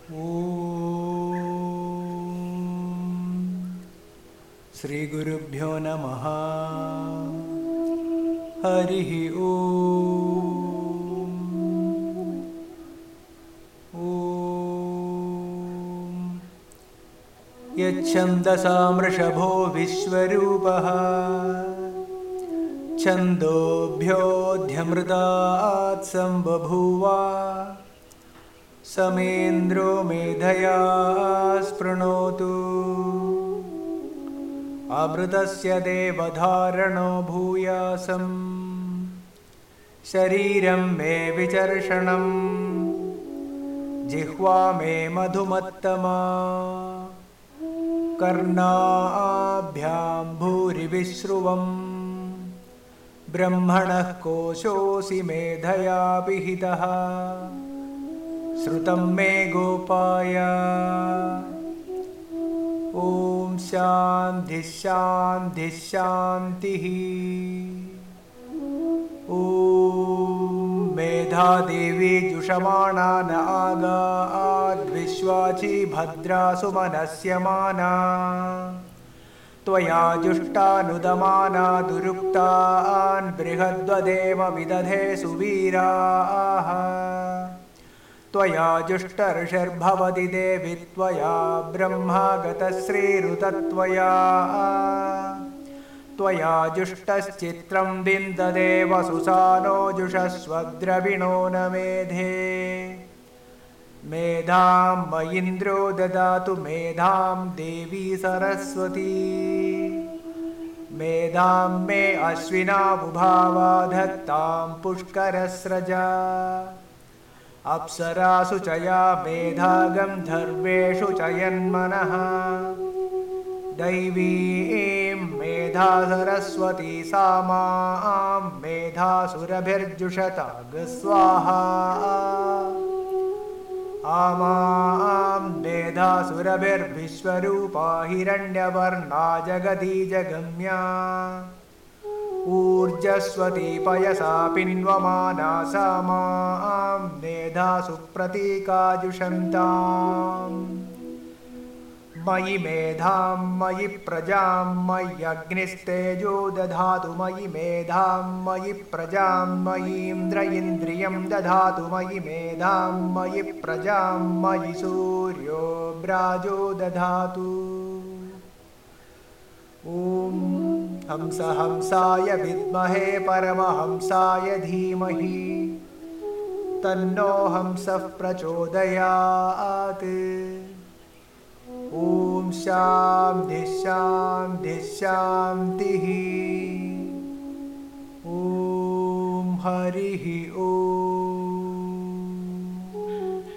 श्रीगुरुभ्यो नमः। हरिः ॐ। यच्छन्दसामृषभो विश्वरूपः छन्दोभ्योऽध्यमृतात् सम्बभूव समेन्द्रो मेधया स्पृणोतु। अमृतस्य देवधारणो भूयासम् शरीरं मे विचर्षणं जिह्वा मे मधुमत्तमा कर्णाभ्यां भूरिविश्रुवम् ब्रह्मणः कोशोऽसि मेधया पिहितः श्रुतं मे गोपाय। ॐ शान्तिः शान्तिः शान्तिः। ॐ मेधादेवी जुषमाणा न आगाद्विश्वाची भद्रासु मनस्यमाना त्वया जुष्टानुदमाना दुरुक्तान् बृहद्वदेव विदधे सुवीराः। त्वया जुष्टर्षिर्भवति देवि त्वया ब्रह्मा गतश्रीरुतत्वया त्वया जुष्टश्चित्रं विन्ददे वसुसानो जुषस्वद्रविणो न मेधे। मेधां मयीन्द्रो ददातु मेधां देवी सरस्वती। मेधां मे अश्विनावुभावा धत्तां पुष्करस्रजा। अप्सरासु च या मेधा गन्धर्वेषु च यन्मनः दैवीं मेधा सरस्वती सा मां मेधासुरभिर्जुषता स्वाहा। आमां मेधासुरभिर्विश्वरूपा हिरण्यवर्णा जगदीजगम्या ऊर्जस्वती पयसा पिन्वमाना सा मां मेधासु प्रतीकाजुषन्ताम्। मयि मेधां मयि प्रजां मय्यग्निस्तेजो दधातु मयि मेधां मयि प्रजां मयीन्द्र इन्द्रियं दधातु मयि मेधां मयि प्रजां मयि सूर्यो ब्राजो दधातु। ॐ हंस हंसाय विद्महे परमहंसाय धीमहि तन्नो हंसः प्रचोदयात्। ॐ शान्तिः शान्तिः शान्तिः। ॐ हरिः ॐ।